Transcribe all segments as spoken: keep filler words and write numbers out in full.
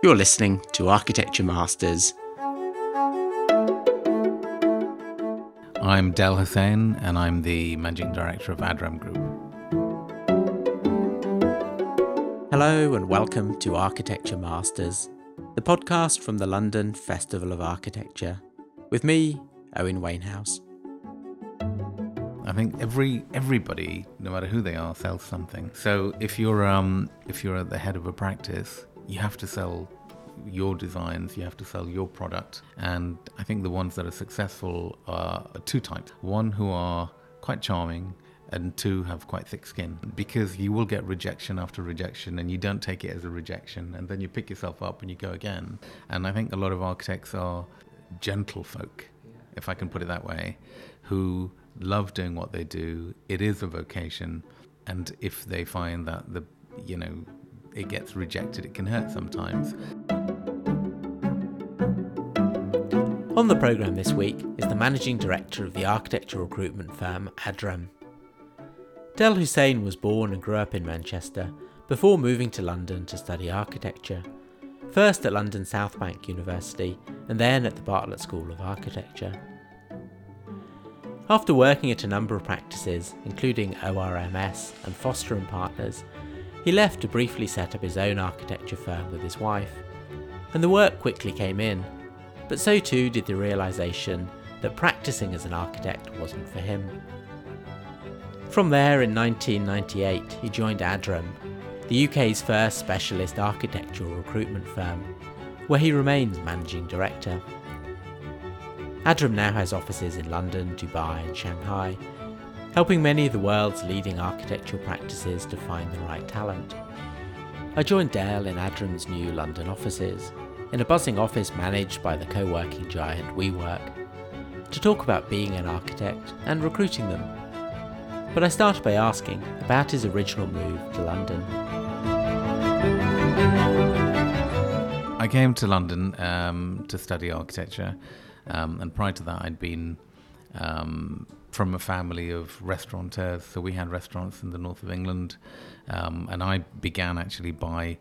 You're listening to Architecture Masters. I'm Del Hussain, and I'm the Managing Director of Adram Group. Hello and welcome to Architecture Masters, the podcast from the London Festival of Architecture, with me, Owen Wainhouse. I think every everybody, no matter who they are, sells something. So if you're um if you're at the head of a practice, you have to sell your designs, you have to sell your product. And I think the ones that are successful are two types. One who are quite charming, and two have quite thick skin, because you will get rejection after rejection and you don't take it as a rejection, and then you pick yourself up and you go again. And I think a lot of architects are gentlefolk, if I can put it that way, who love doing what they do. It is a vocation, and if they find that the you know it gets rejected, it can hurt sometimes. On the programme this week is the Managing Director of the architecture recruitment firm Adram. Del Hussain was born and grew up in Manchester before moving to London to study architecture, first at London South Bank University and then at the Bartlett School of Architecture. After working at a number of practices, including O R M S and Foster and Partners, he left to briefly set up his own architecture firm with his wife, and the work quickly came in, but so too did the realisation that practising as an architect wasn't for him. From there, in nineteen ninety-eight, he joined Adram, the U K's first specialist architectural recruitment firm, where he remains managing director. Adram now has offices in London, Dubai and Shanghai, helping many of the world's leading architectural practices to find the right talent. I joined Del in Adram's new London offices, in a buzzing office managed by the co-working giant WeWork, to talk about being an architect and recruiting them. But I started by asking about his original move to London. I came to London um, to study architecture. Um, and prior to that, I'd been um, from a family of restaurateurs. So we had restaurants in the north of England. Um, and I began actually by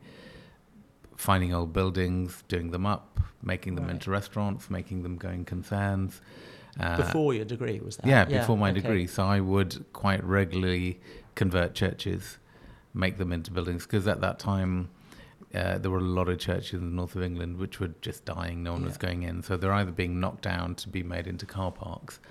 finding old buildings, doing them up, making them right. into restaurants, making them going concerns. Uh, before your degree, was that? Yeah, before yeah, my okay. degree. So I would quite regularly convert churches, make them into buildings, because at that time, Uh, there were a lot of churches in the north of England which were just dying, no one yeah. was going in. So they're either being knocked down to be made into car parks,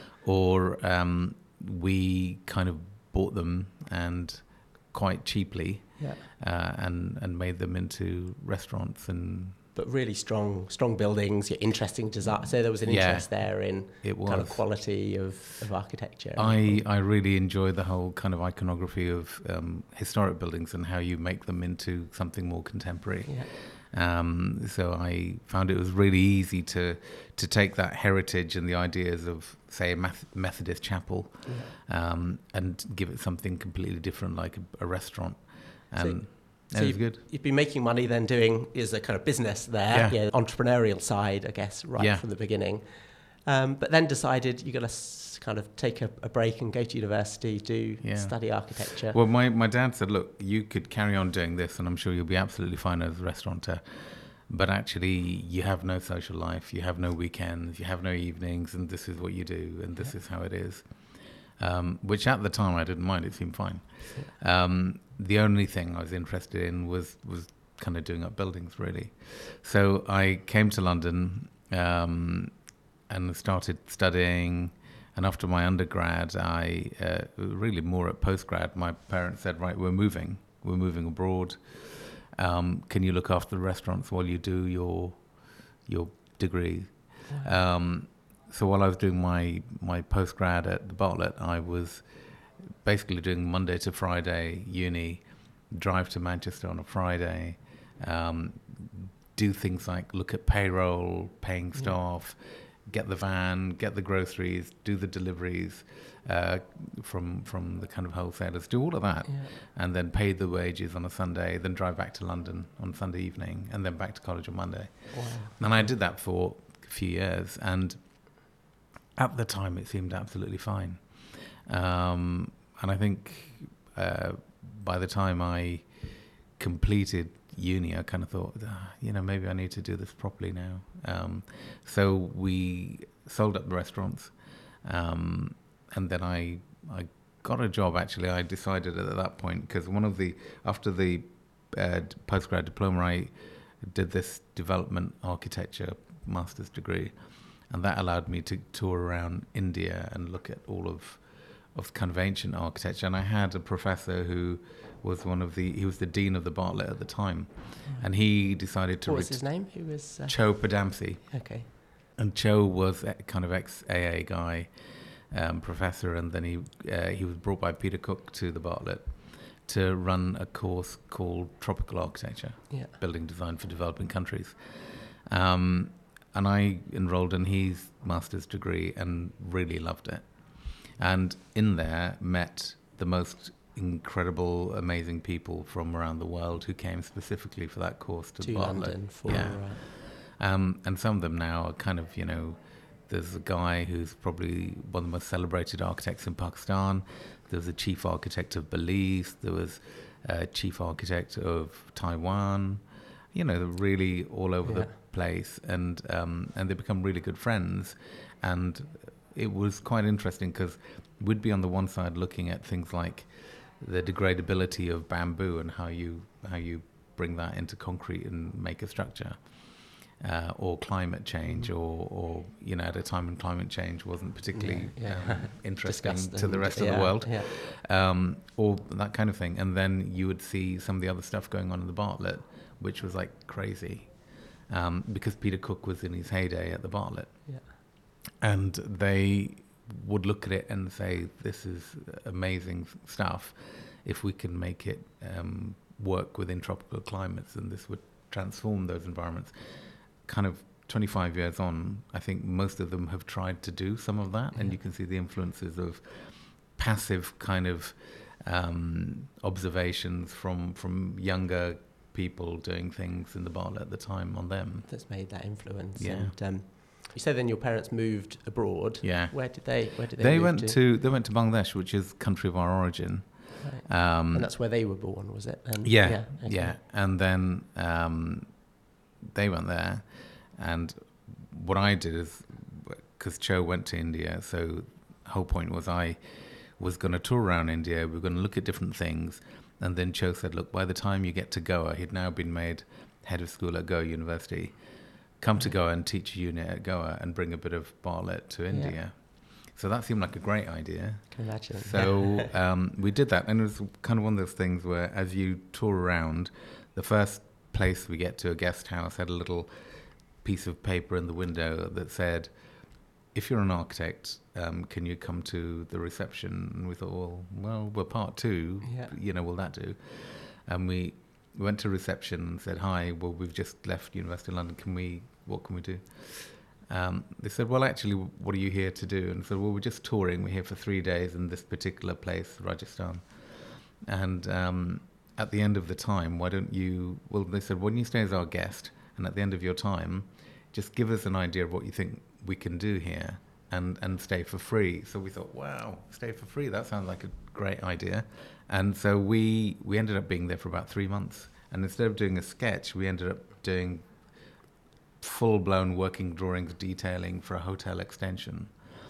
or um, we kind of bought them and quite cheaply yeah. uh, and, and made them into restaurants. And But really strong strong buildings, interesting design. So there was an interest yeah, there in it was. kind of quality of, of architecture. I, I really enjoyed the whole kind of iconography of um, historic buildings and how you make them into something more contemporary. Yeah. Um, so I found it was really easy to to take that heritage and the ideas of, say, a Methodist chapel yeah. um, and give it something completely different, like a, a restaurant. And so, So you've, good. you've been making money then doing is a kind of business there, yeah. yeah, entrepreneurial side, I guess, right yeah. from the beginning. Um, but then decided you're going to s- kind of take a, a break and go to university, do yeah. study architecture. Well, my, my dad said, look, you could carry on doing this and I'm sure you'll be absolutely fine as a restaurateur. But actually, you have no social life, you have no weekends, you have no evenings, and this is what you do, and this yeah. is how it is. Um, which at the time I didn't mind, it seemed fine. Um, the only thing I was interested in was, was kind of doing up buildings, really. So I came to London um, and started studying, and after my undergrad, I uh, really more at postgrad, my parents said, right, we're moving, we're moving abroad. Um, can you look after the restaurants while you do your your degree? Wow. Um, So while I was doing my, my postgrad at the Bartlett, I was basically doing Monday to Friday uni, drive to Manchester on a Friday, um, do things like look at payroll, paying staff, yeah. get the van, get the groceries, do the deliveries uh, from from the kind of wholesalers, do all of that, yeah. and then pay the wages on a Sunday, then drive back to London on Sunday evening, and then back to college on Monday. Wow. And I did that for a few years, and at the time, it seemed absolutely fine. Um, and I think uh, by the time I completed uni, I kind of thought, ah, you know, maybe I need to do this properly now. Um, so we sold up the restaurants, um, and then I I got a job. Actually, I decided at that point, because one of the after the uh, postgrad diploma, I did this development architecture master's degree, and that allowed me to tour around India and look at all of of kind of ancient architecture. And I had a professor who was one of the he was the dean of the Bartlett at the time, and he decided to. What was ret- his name? Who was uh... Cho Padamsee. Okay. And Cho was a kind of ex-A A guy, um, professor, and then he uh, he was brought by Peter Cook to the Bartlett to run a course called Tropical Architecture, yeah. Building Design for Developing Countries. Um, and I enrolled in his master's degree and really loved it. And in there met the most incredible, amazing people from around the world who came specifically for that course to, to Bartlett. London for... Yeah. Uh, Um, and some of them now are kind of, you know, there's a guy who's probably one of the most celebrated architects in Pakistan. There was a chief architect of Belize. There was a chief architect of Taiwan. You know, they're really all over yeah. the place. And, um, and they become really good friends. And it was quite interesting because we'd be on the one side looking at things like the degradability of bamboo and how you how you bring that into concrete and make a structure. Uh, or climate change, or, or, you know, at a time when climate change wasn't particularly yeah, yeah. Um, interesting Disgusting. to the rest yeah, of the world, yeah. um, or that kind of thing. And then you would see some of the other stuff going on in the Bartlett, which was like crazy, um, because Peter Cook was in his heyday at the Bartlett. Yeah. And they would look at it and say, this is amazing stuff. If we can make it um, work within tropical climates, and this would transform those environments. Kind of twenty-five years on, I think most of them have tried to do some of that, yeah. and you can see the influences of passive kind of um, observations from from younger people doing things in the Bartlett at the time on them. That's made that influence. Yeah. And, um, you said then your parents moved abroad. Yeah. Where did they? Where did they? They move went to? to they went to Bangladesh, which is country of our origin. Right. Um, and that's where they were born, was it? And yeah, yeah, okay. yeah. And then um, they went there, and what I did is, because Cho went to India, so the whole point was I was going to tour around India. We were going to look at different things, and then Cho said, "Look, by the time you get to Goa," he'd now been made head of school at Goa University. Come to Goa and teach a unit at Goa and bring a bit of Bartlett to India. Yeah. So that seemed like a great idea. I can imagine. So um, we did that, and it was kind of one of those things where, as you tour around, the first place we get to, a guest house, had a little piece of paper in the window that said, "If you're an architect, um, can you come to the reception?" And we thought, well, well, we're part two. Yeah. You know, will that do? And we went to reception and said, "Hi, well, we've just left University of London. Can we? What can we do?" Um, they said, "Well, actually, what are you here to do?" And I said, "Well, we're just touring. We're here for three days in this particular place, Rajasthan. And um, at the end of the time, why don't you..." Well, they said, "When you stay as our guest, and at the end of your time, just give us an idea of what you think we can do here, and, and stay for free." So we thought, wow, stay for free. That sounds like a great idea. And so we we ended up being there for about three months. And instead of doing a sketch, we ended up doing full-blown working drawings detailing for a hotel extension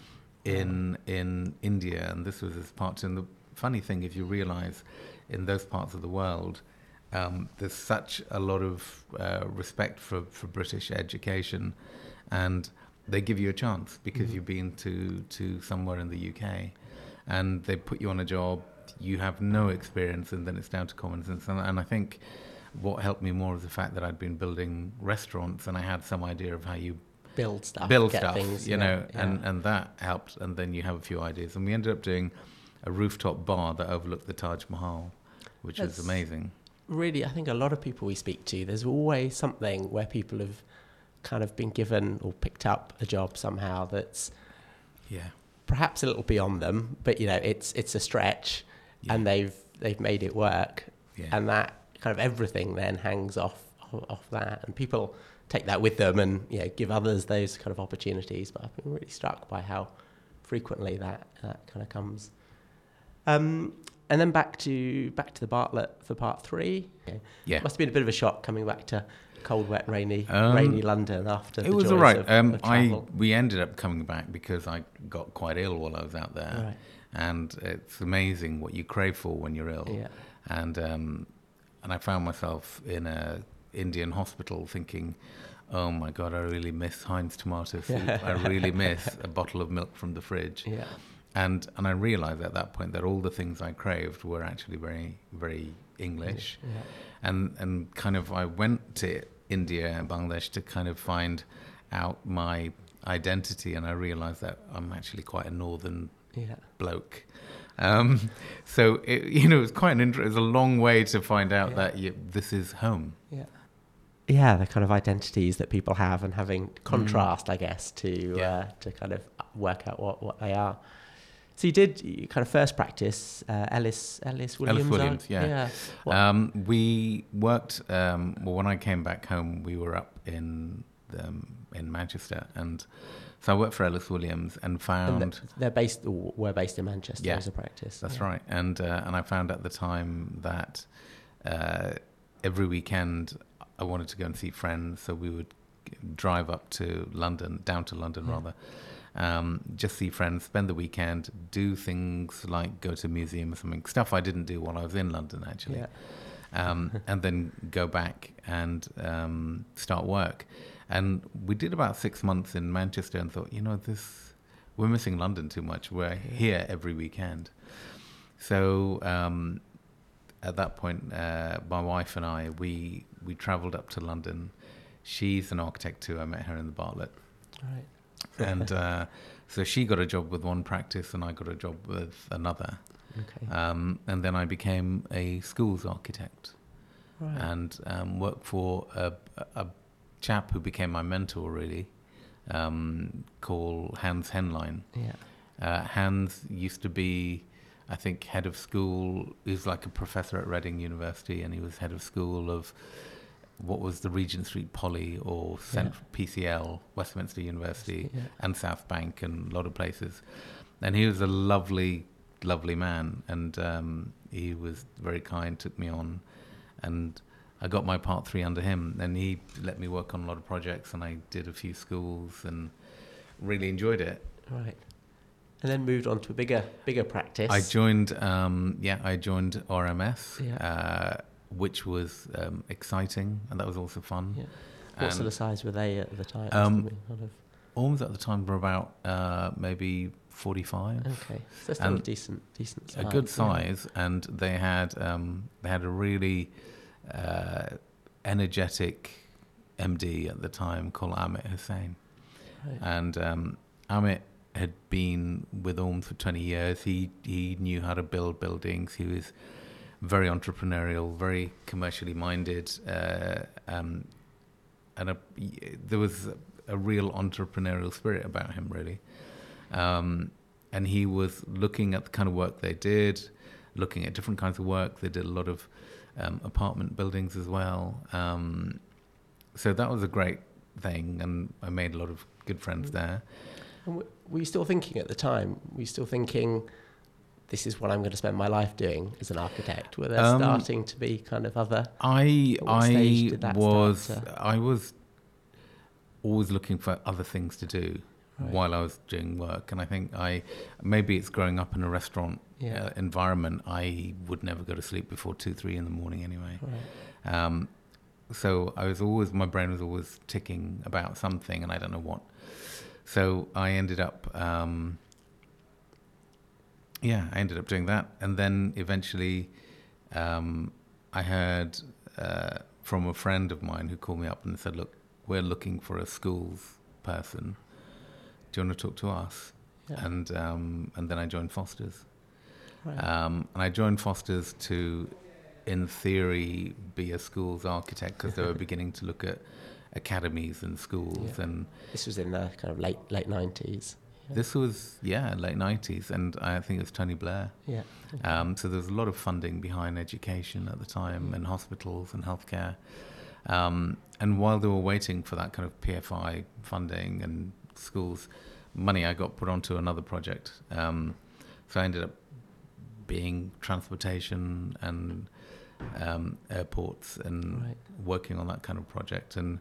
in in India. And this was as part, and the funny thing, if you realize in those parts of the world, um, there's such a lot of uh, respect for, for British education, and they give you a chance because mm-hmm. you've been to, to somewhere in the U K, and they put you on a job, you have no experience, and then it's down to common sense. And, and I think what helped me more was the fact that I'd been building restaurants, and I had some idea of how you build stuff, build get stuff, things, you yeah, know, yeah. and, and that helped. And then you have a few ideas, and we ended up doing a rooftop bar that overlooked the Taj Mahal, which That's was amazing. Really, I think a lot of people we speak to, there's always something where people have kind of been given or picked up a job somehow that's yeah perhaps a little beyond them, but you know, it's it's a stretch, yeah. and they've they've made it work, yeah. and that kind of everything then hangs off off that, and people take that with them and you know, give others those kind of opportunities. But I've been really struck by how frequently that that kind of comes. Um, and then back to back to the Bartlett for part three. Yeah. Yeah. Must have been a bit of a shock coming back to cold, wet, rainy, Um, rainy London after the It was joys all right. of, Um, of I travel. we ended up coming back because I got quite ill while I was out there, Right. and it's amazing what you crave for when you're ill. Yeah. And um, and I found myself in a Indian hospital thinking, oh my God, I really miss Heinz tomato soup. I really miss a bottle of milk from the fridge. Yeah. And and I realized at that point that all the things I craved were actually very, very English. Yeah. And and kind of I went to India and Bangladesh to kind of find out my identity, and I realized that I'm actually quite a northern Yeah. bloke. Um, so it, you know, it's quite an inter- it's a long way to find out Yeah. that you, this is home. Yeah. Yeah, the kind of identities that people have, and having contrast, I guess, to Yeah. uh, to kind of work out what, what they are. So you did you kind of first practice uh, Ellis Ellis Williams. Ellis Williams, uh, yeah. yeah. What- Um, we worked. Um, well, when I came back home, we were up in um, in Manchester, and so I worked for Ellis Williams and found. and th- they're based were based in Manchester Yeah, as a practice. That's yeah. right, and uh, and I found at the time that uh, every weekend I wanted to go and see friends, so we would g- drive up to London, down to London Yeah. rather, um, just see friends, spend the weekend, do things like go to a museum or something, stuff I didn't do while I was in London actually, Yeah. um, and then go back and um, start work. And we did about six months in Manchester and thought, you know, this we're missing London too much. We're here every weekend. So um, at that point, uh, my wife and I, we we travelled up to London. She's an architect too. I met her in the Bartlett. Right. And uh, so she got a job with one practice and I got a job with another. Okay. Um, and then I became a schools architect Right. and um, worked for a, a chap who became my mentor, really, um, called Hans Henlein. Yeah. Uh, Hans used to be, I think, head of school. He was like a professor at Reading University, and he was head of school of what was the Regent Street Poly or Cent- Yeah. P C L, Westminster University, Yeah. and South Bank, and a lot of places. And he was a lovely, lovely man, and um, he was very kind, took me on, and I got my part three under him, and he let me work on a lot of projects, and I did a few schools, and really enjoyed it. Right. And then moved on to a bigger bigger practice. I joined, um, yeah, I joined R M S, Yeah. uh, which was um, exciting, and that was also fun. Yeah. What sort And of size were they at the time? Um, Must have been sort of- Orms at the time were about uh, maybe forty-five. Okay, so still a and decent, decent size. A good yeah. size, and they had um, they had a really uh, energetic M D at the time called Amit Hussain, Right. and um, Amit had been with Orms for twenty years. He he knew how to build buildings. He was very entrepreneurial, very commercially minded, uh, um, and a, there was a, a real entrepreneurial spirit about him, really. Um, and he was looking at the kind of work they did, looking at different kinds of work. They did a lot of um, apartment buildings as well. Um, so that was a great thing, and I made a lot of good friends there. And w- were you still thinking at the time? Were you still thinking, this is what I'm going to spend my life doing as an architect? Were there Um, starting to be kind of other? I At what stage I did that was start I was always looking for other things to do Right. while I was doing work, and I think I maybe it's growing up in a restaurant Yeah. uh, environment. I would never go to sleep before two three in the morning anyway. Right. Um, so I was always my brain was always ticking about something, and I don't know what. So I ended up. Um, Yeah, I ended up doing that, and then eventually, um, I heard uh, from a friend of mine who called me up and said, "Look, we're looking for a schools person. Do you want to talk to us?" Yeah. And um, and then I joined Foster's, Right. um, and I joined Foster's to, in theory, be a schools architect because they were beginning to look at academies and schools Yeah. and. This was in the kind of late late nineties. This was, yeah, late nineties, and I think it was Tony Blair. Yeah. Um, so there was a lot of funding behind education at the time, and hospitals and healthcare. Um, and while they were waiting for that kind of P F I funding and schools money, I got put onto another project. Um, so I ended up being transportation and um, airports and Right. working on that kind of project and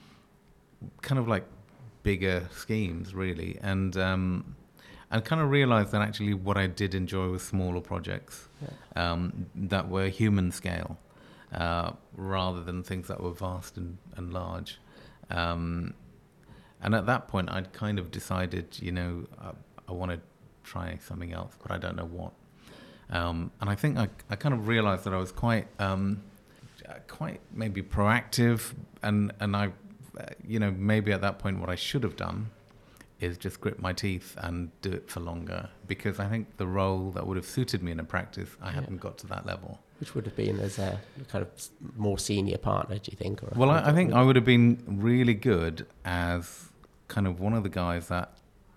kind of like bigger schemes really. And um, I kind of realized that actually what I did enjoy was smaller projects Yeah. um, that were human scale uh, rather than things that were vast and, and large. Um, and at that point, I'd kind of decided, you know, I, I want to try something else, but I don't know what. Um, and I think I, I kind of realized that I was quite, um, quite maybe proactive, and and I, uh, you know, maybe at that point what I should have done is just grit my teeth and do it for longer, because I think the role that would have suited me in a practice, I Yeah. hadn't got to that level. Which would have been as a kind of s- more senior partner, do you think? Or Well, or I, I think would- I would have been really good as kind of one of the guys that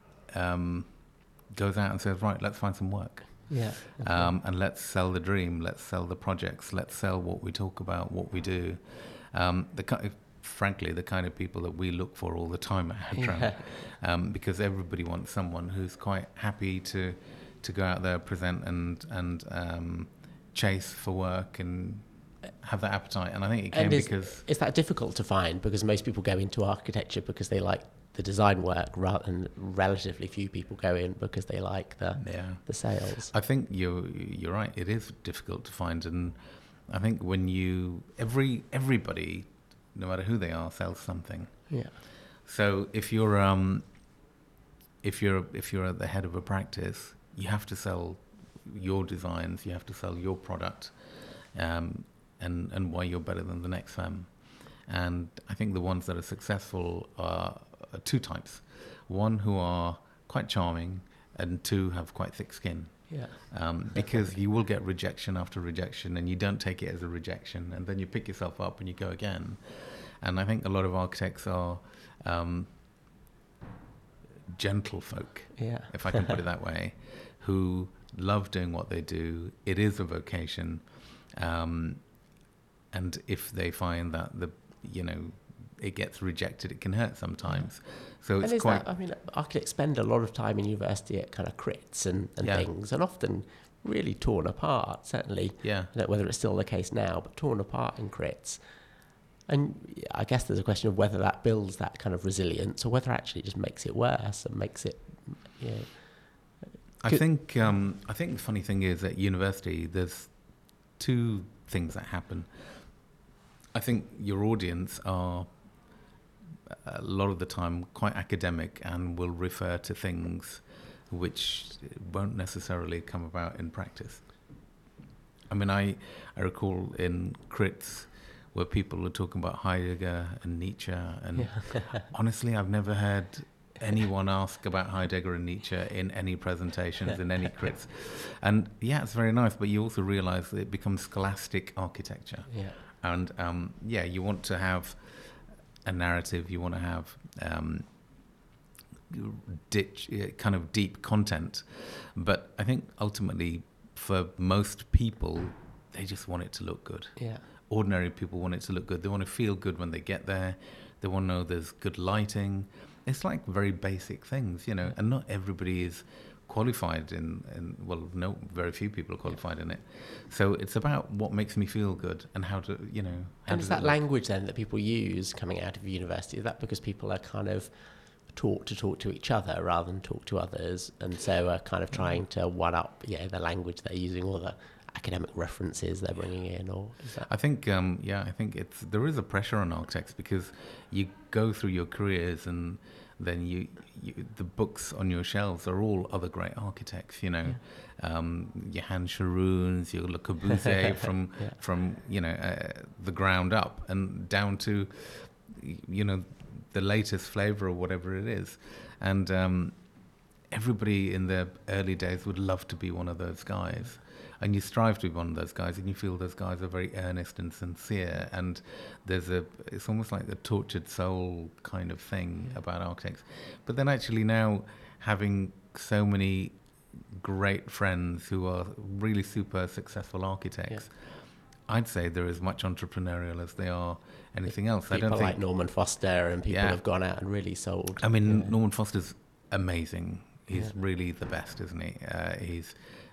um, goes out and says, right, let's find some work. Yeah. Okay. Um, and let's sell the dream, let's sell the projects, let's sell what we talk about, what we do. Um, the ki- Frankly, the kind of people that we look for all the time at Hadron, Yeah. um, because everybody wants someone who's quite happy to to go out there, present and and um, chase for work and have that appetite. And I think it came And is, because is that difficult to find? Because most people go into architecture because they like the design work, rather than relatively few people go in because they like the yeah. the sales. I think you're you're right. It is difficult to find, and I think when you every everybody, no matter who they are, sells something. Yeah. So if you're um, if you're if you're at the head of a practice, you have to sell your designs. You have to sell your product, um, and and why you're better than the next firm. And I think the ones that are successful are, are two types: one who are quite charming, and two have quite thick skin. Yeah. Um, because you will get rejection after rejection, and you don't take it as a rejection, and then you pick yourself up and you go again. And I think a lot of architects are um, gentle folk, Yeah. if I can put it that way, who love doing what they do. It is a vocation, um, and if they find that the you know it gets rejected, it can hurt sometimes. So And it's is quite. that, I mean, architects spend a lot of time in university at kind of crits and, and Yeah. things, and often really torn apart, certainly. Yeah. I don't know whether it's still the case now, but torn apart in crits. And I guess there's a question of whether that builds that kind of resilience or whether actually it just makes it worse and makes it, you know. I Could- think um, I think the funny thing is at university there's two things that happen. I think your audience are a lot of the time quite academic and will refer to things which won't necessarily come about in practice. I mean, I, I recall in crits where people are talking about Heidegger and Nietzsche, and Yeah. honestly, I've never heard anyone ask about Heidegger and Nietzsche in any presentations, in any crits. And yeah, it's very nice, but you also realize that it becomes scholastic architecture. Yeah. And um, yeah, you want to have a narrative, you want to have um, ditch, uh, kind of deep content. But I think ultimately, for most people, they just want it to look good. Yeah. Ordinary people want it to look good. They want to feel good when they get there. They want to know there's good lighting. It's like very basic things, you know, and not everybody is qualified in, in well, no, very few people are qualified in it. So it's about what makes me feel good and how to, you know, how And does is it that look? language then that people use coming out of university, is that because people are kind of taught to talk to each other rather than talk to others, and so are kind of trying to one up, yeah, the language they're using or the academic references they're bringing in, or is that? I think, um, yeah, I think it's there is a pressure on architects because you go through your careers and then you, you the books on your shelves are all other great architects, you know, yeah. um, your Hans Scharoons, your Le Corbusier from yeah. from you know uh, the ground up and down to you know the latest flavor or whatever it is, and um, everybody in their early days would love to be one of those guys. And you strive to be one of those guys, and you feel those guys are very earnest and sincere. And there's a, it's almost like the tortured soul kind of thing yeah. about architects. But then actually now having so many great friends who are really super successful architects, yeah. I'd say they're as much entrepreneurial as they are anything else. People I don't like think Norman Foster and people yeah. have gone out and really sold. I mean, yeah. Norman Foster's amazing. He's yeah. really the best, isn't he? Uh, he's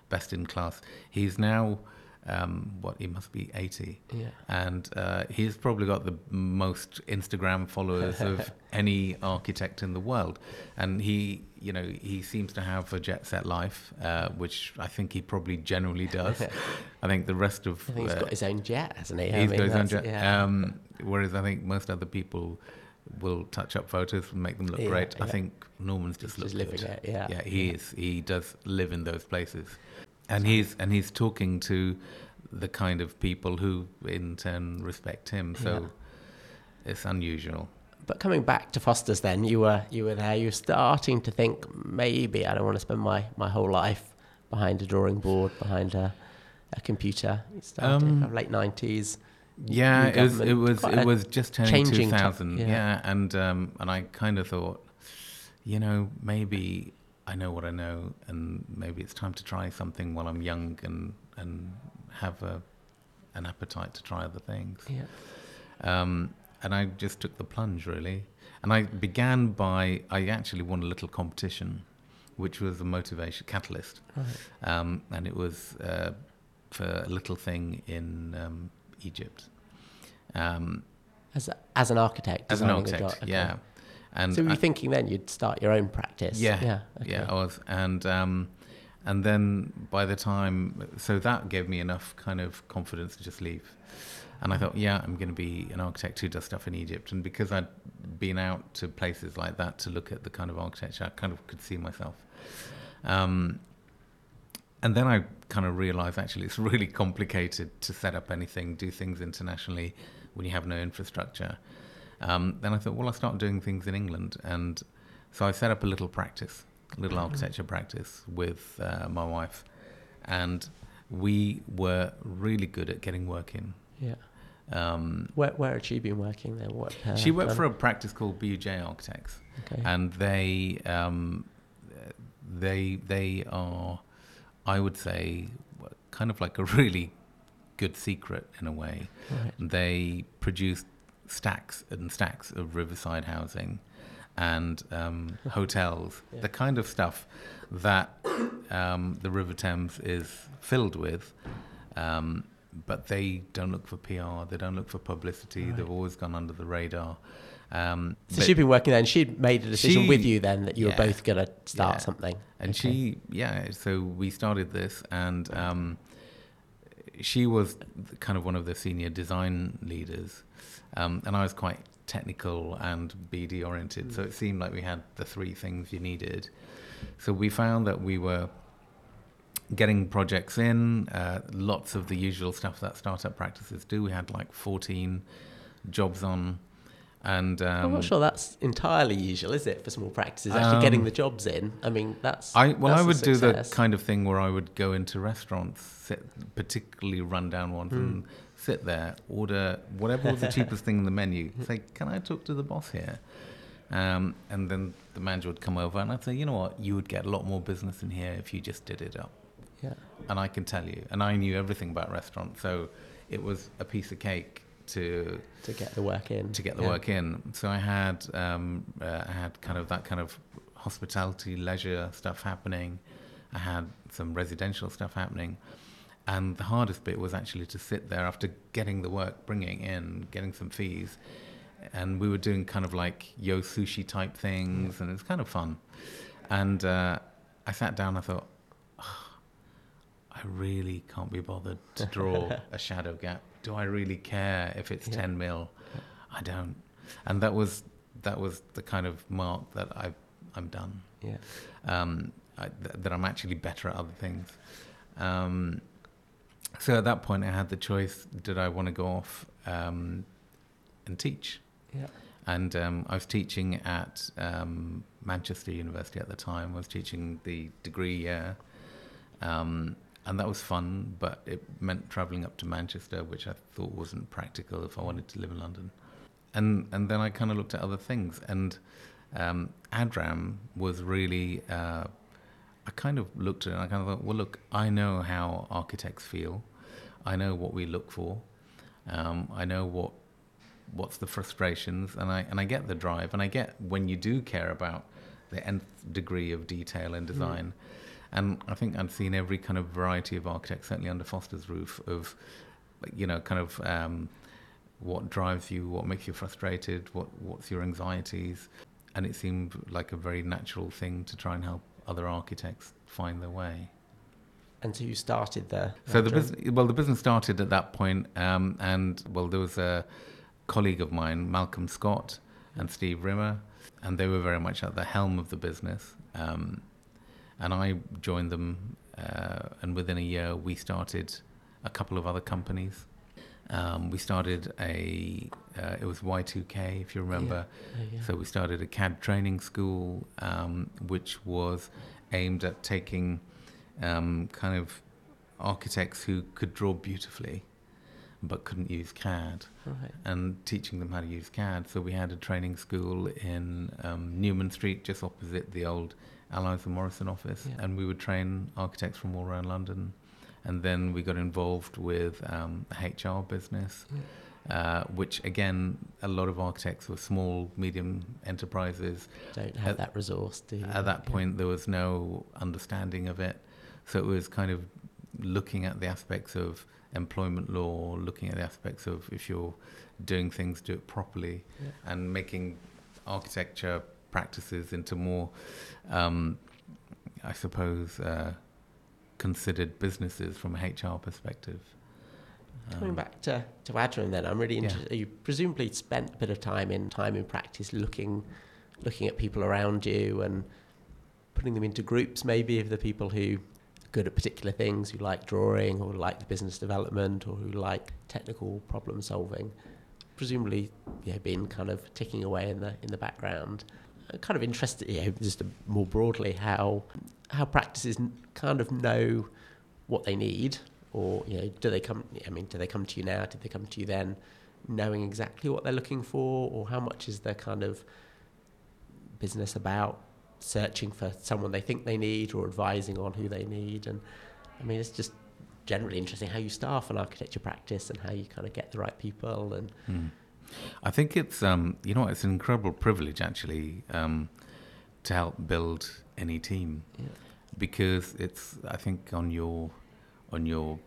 best in class. He's now, um, what, he must be eighty. Yeah. And uh, he's probably got the most Instagram followers of any architect in the world. And he, you know, he seems to have a jet set life, uh, which I think he probably generally does. I think the rest of... I think he's uh, got his own jet, hasn't he? He's I mean, got his own that's- jet. yeah. Um, whereas I think most other people will touch up photos and make them look Yeah, great. I yeah. think Norman's just He's looks just living good. it, yeah. Yeah, he Yeah. is. He does live in those places, and he's and he's talking to the kind of people who in turn respect him. So Yeah. it's unusual. But coming back to Foster's then, you were you were there, you were starting to think, maybe I don't want to spend my, my whole life behind a drawing board, behind a, a computer. You started Um, kind of late nineties. Yeah, new it was it government, was quite it a was just turning changing two ti- thousand. yeah. Yeah, and um, and I kind of thought, you know, maybe I know what I know, and maybe it's time to try something while I'm young and and have a an appetite to try other things. Yeah. Um, and I just took the plunge, really. And I began by, I actually won a little competition, which was a motivation catalyst. Right. Um, and it was uh, for a little thing in um, Egypt. Um, As a, as an architect. as an designing a architect, dot- okay. yeah. And So were you I- thinking then you'd start your own practice? Yeah, Yeah. Okay. yeah, I was, and um, and then by the time, so that gave me enough kind of confidence to just leave, and I thought, yeah, I'm going to be an architect who does stuff in Egypt, and because I'd been out to places like that to look at the kind of architecture, I kind of could see myself. Um, and then I kind of realised actually it's really complicated to set up anything, do things internationally when you have no infrastructure. Um, then I thought, well, I'll start doing things in England. And so I set up a little practice, a little architecture practice with uh, my wife. And we were really good at getting work in. Yeah. Um, Where, where had she been working then? What, uh, she worked done? for a practice called B U J Architects. Okay. And they, um, they, they are, I would say, kind of like a really good secret in a way. Right. They produced stacks and stacks of riverside housing and um, hotels, Yeah. the kind of stuff that um, the River Thames is filled with. Um, but they don't look for P R, they don't look for publicity, Right. they've always gone under the radar. Um, So but- she'd been working there and she'd made a decision She- with you then that you yeah. were both going to start Yeah. something. And Okay. she, yeah, so we started this, and um, she was kind of one of the senior design leaders, um, and I was quite technical and B D oriented, so it seemed like we had the three things you needed. So we found that we were getting projects in, uh, lots of the usual stuff that startup practices do. We had like fourteen jobs on. And um, I'm not sure that's entirely usual, is it, for small practices, actually getting Um, the jobs in? I mean, that's I well, that's I a would do the success. kind of thing where I would go into restaurants, sit, particularly rundown ones, Hmm. and sit there, order whatever was the cheapest thing in the menu. Say, "Can I talk to the boss here?" Um, and then the manager would come over, and I'd say, "You know what? You would get a lot more business in here if you just did it up." Yeah. And I can tell you, and I knew everything about restaurants, so it was a piece of cake to To get the work in. to get the Yeah. work in. So I had um, uh, I had kind of that kind of hospitality, leisure stuff happening. I had some residential stuff happening, and the hardest bit was actually to sit there after getting the work, bringing in, getting some fees, and we were doing kind of like yo sushi type things, and it was kind of fun. And uh, I sat down. I thought, "Oh, I really can't be bothered to draw a shadow gap. Do I really care if it's Yeah. ten mil? I don't." And that was that was the kind of mark that I I'm done. Yeah. Um, I, th- that I'm actually better at other things. Um, so at that point, I had the choice: did I want to go off um, and teach? Yeah. And um, I was teaching at um, Manchester University at the time. I was teaching the degree year. Um, and that was fun, but it meant travelling up to Manchester, which I thought wasn't practical if I wanted to live in London. And and then I kind of looked at other things. And um, ADRAM was really, uh, I kind of looked at it and I kind of thought, well, look, I know how architects feel. I know what we look for. Um, I know what what's the frustrations, and I and I get the drive, and I get when you do care about the nth degree of detail in design. Mm. And I think I'd seen every kind of variety of architects, certainly under Foster's roof, of, you know, kind of um, what drives you, what makes you frustrated, what what's your anxieties. And it seemed like a very natural thing to try and help other architects find their way. And so you started there. So the business, well, the business started at that point, um, and well, there was a colleague of mine, Malcolm Scott, and Steve Rimmer, and they were very much at the helm of the business. Um, and I joined them, uh, and within a year, we started a couple of other companies. Um, we started a, uh, it was Y two K, if you remember. Yeah. Oh, yeah. So we started a C A D training school, um, which was aimed at taking um, kind of architects who could draw beautifully but couldn't use C A D, Right. and teaching them how to use C A D. So we had a training school in um, Newman Street, just opposite the old Allies and Morrison office, Yeah. and we would train architects from all around London. And then we got involved with um, a H R business, Yeah. uh, which again, a lot of architects were small, medium enterprises. Don't have At- that resource, do you? At that Yeah. point, there was no understanding of it. So it was kind of looking at the aspects of employment law, looking at the aspects of if you're doing things, do it properly, Yeah. and making architecture practices into more, um, I suppose, uh, considered businesses from a H R perspective. Coming Um, back to, to Adram then, I'm really Yeah. interested. You presumably spent a bit of time in time in practice looking looking at people around you and putting them into groups maybe of the people who are good at particular things, who like drawing or like the business development or who like technical problem solving. Presumably, you know, been kind of ticking away in the in the background. I'm kind of interested, you know, just more broadly how how practices n- kind of know what they need, or you know, do they come? I mean, do they come to you now? Did they come to you then, knowing exactly what they're looking for, or how much is their kind of business about searching for someone they think they need, or advising on who they need? And I mean, it's just generally interesting how you staff an architecture practice and how you kind of get the right people. And Hmm. I think it's um, you know, it's an incredible privilege actually um, to help build any team, yeah, because it's, I think, on your on your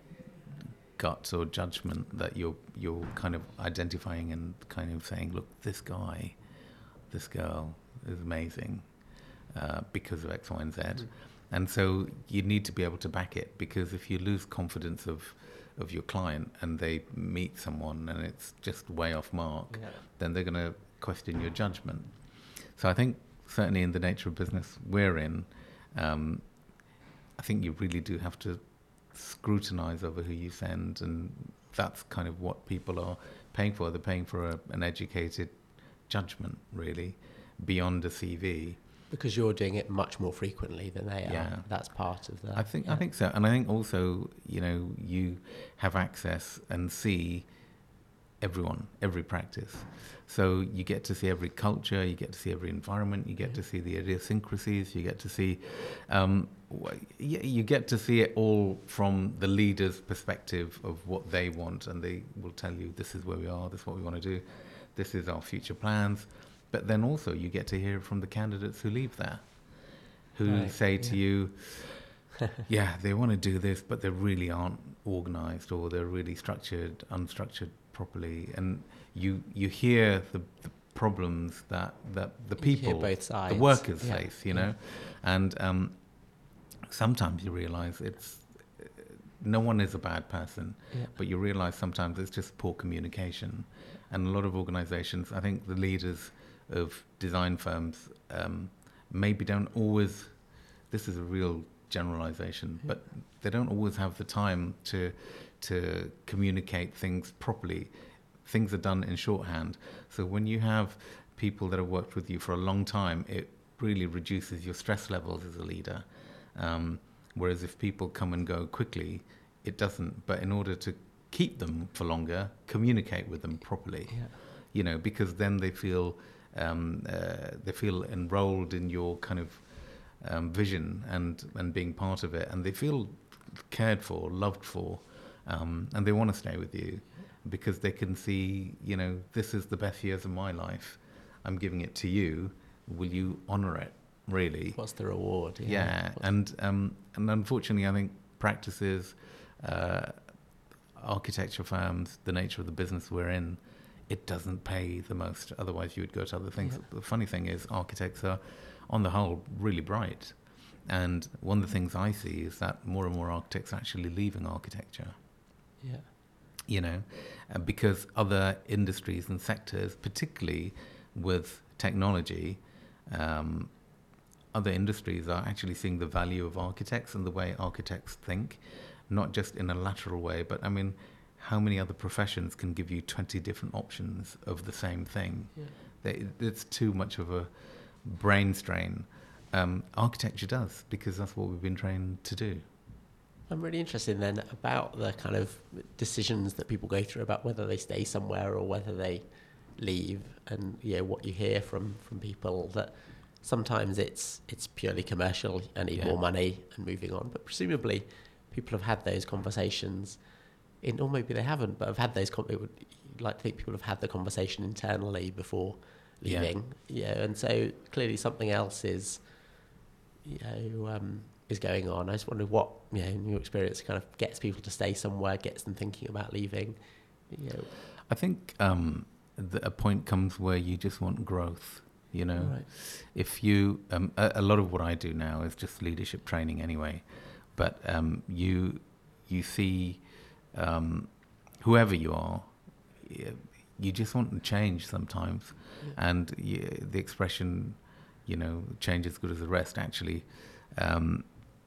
guts or judgment that you're you're kind of identifying and kind of saying, look, this guy, this girl is amazing uh, because of X, Y, and Z. Mm. And so you need to be able to back it, because if you lose confidence of of your client and they meet someone and it's just way off mark, yeah, then they're going to question your judgment. So I think certainly in the nature of business we're in, um, I think you really do have to scrutinize over who you send, and that's kind of what people are paying for. They're paying for a, an educated judgment, really, beyond a C V. because you're doing it much more frequently than they are. Yeah. That's part of the. I think yeah. I think so, and I think also, you know, you have access and see everyone, every practice. So you get to see every culture, you get to see every environment, you get Yeah. to see the idiosyncrasies, you get to see, um, wh- yeah, you get to see it all from the leader's perspective of what they want, and they will tell you, this is where we are, this is what we want to do, this is our future plans. But then also you get to hear it from the candidates who leave there, who Right, say to yeah. you, yeah, they want to do this, but they really aren't organized, or they're really structured, unstructured properly. And you you hear the, the problems that, that the You hear people, both sides. the workers Yeah, face, you yeah. know. And um, sometimes you realize it's, no one is a bad person, Yeah. but you realize sometimes it's just poor communication. And a lot of organizations, I think the leaders of design firms um, maybe don't always, this is a real generalization, Yeah. but they don't always have the time to to communicate things properly. Things are done in shorthand. So when you have people that have worked with you for a long time, it really reduces your stress levels as a leader. Um, whereas if people come and go quickly, it doesn't. But in order to keep them for longer, communicate with them properly. Yeah. You know, because then they feel um, uh, they feel enrolled in your kind of um, vision and and being part of it, and they feel cared for, loved for, um, and they want to stay with you because they can see, you know, this is the best years of my life. I'm giving it to you. Will you honour it? really. What's the reward? Yeah, yeah. and um, and unfortunately, I think practices, uh, architecture firms, the nature of the business we're in, it doesn't pay the most. Otherwise, you would go to other things. Yeah. The funny thing is, architects are, on the whole, really bright. And one of the things I see is that more and more architects are actually leaving architecture. Yeah. You know, uh, because other industries and sectors, particularly with technology, um, other industries are actually seeing the value of architects and the way architects think, not just in a lateral way, but I mean, how many other professions can give you twenty different options of the same thing? Yeah. They, it's too much of a brain strain. Um, architecture does, because that's what we've been trained to do. I'm really interested then about the kind of decisions that people go through about whether they stay somewhere or whether they leave, and you know, what you hear from, from people that sometimes it's it's purely commercial, I need yeah. more money and moving on, but presumably people have had those conversations in, or maybe they haven't, but have had those, it would you'd like to think people have had the conversation internally before leaving, yeah, yeah and so clearly something else is, you know, um, is going on. I just wonder what, you know, in your experience kind of gets people to stay somewhere, gets them thinking about leaving, you know. I think um, the, a point comes where you just want growth, you know. Right. If you, um, a, a lot of what I do now is just leadership training anyway, but um, you, you see um, whoever you are, you just want to change sometimes. Yeah. And you, the expression, you know, change is good as the rest, actually, um,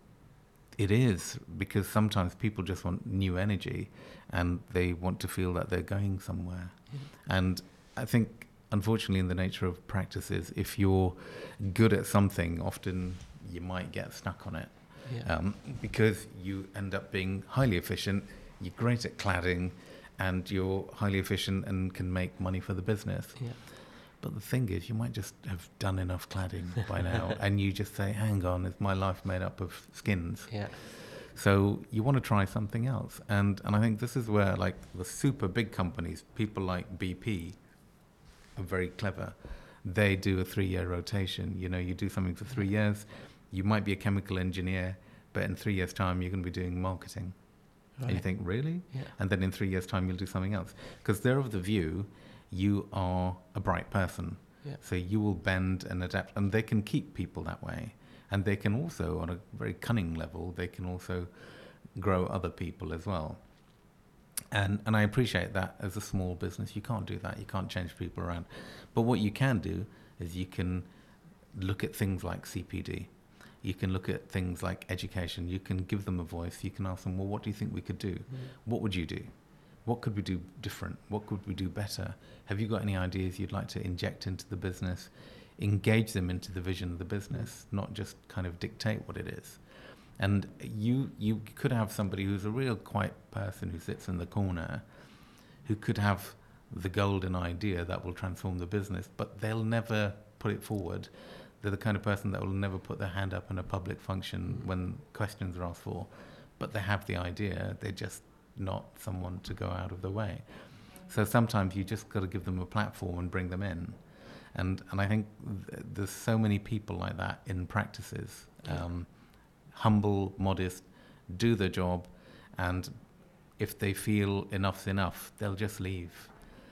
it is, because sometimes people just want new energy and they want to feel that they're going somewhere. Yeah. And I think, unfortunately, in the nature of practices, if you're good at something, often you might get stuck on it. Yeah. Um, because you end up being highly efficient, you're great at cladding, and you're highly efficient and can make money for the business. Yeah. But the thing is, you might just have done enough cladding by now, and you just say, hang on, is my life made up of skins? Yeah. So you want to try something else. And, and I think this is where, like, the super big companies, people like B P, are very clever. They do a three-year rotation. You know, you do something for three years, you might be a chemical engineer, but in three years' time, you're going to be doing marketing. Right. And you think, really? Yeah. And then in three years' time, you'll do something else. Because they're of the view, you are a bright person. Yeah. So you will bend and adapt. And they can keep people that way. And they can also, on a very cunning level, they can also grow other people as well. And and I appreciate that as a small business. You can't do that. You can't change people around. But what you can do is you can look at things like C P D. You can look at things like education. You can give them a voice. You can ask them, well, what do you think we could do? Mm. What would you do? What could we do different? What could we do better? Have you got any ideas you'd like to inject into the business? Engage them into the vision of the business, not just kind of dictate what it is. And you you could have somebody who's a real quiet person who sits in the corner, who could have the golden idea that will transform the business, but they'll never put it forward. They're the kind of person that will never put their hand up in a public function mm. when questions are asked for. But they have the idea, they're just not someone to go out of the way. So sometimes you just got to give them a platform and bring them in. And and I think th- there's so many people like that in practices. Um, humble, modest, do their job, and if they feel enough's enough, they'll just leave.